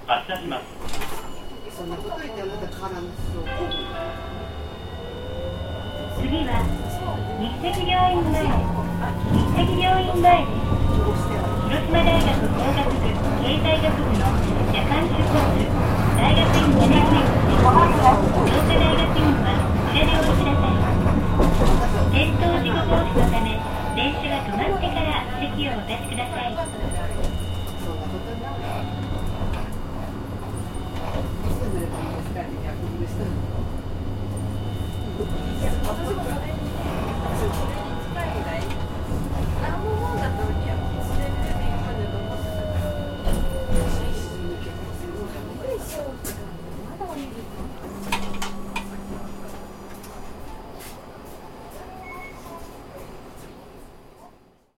発車します。 そんなこと言ってあなた絡む人。 次は日赤病院前、日赤病院前です。広島大学工学部経済学部の夜間出没大学院7年生です。同科大学院はこちらでお待ちください。転倒事故防止のため電車が止まってから席をお立ちください。 そんなことになる。いつ濡れたんですかね、逆にしてる。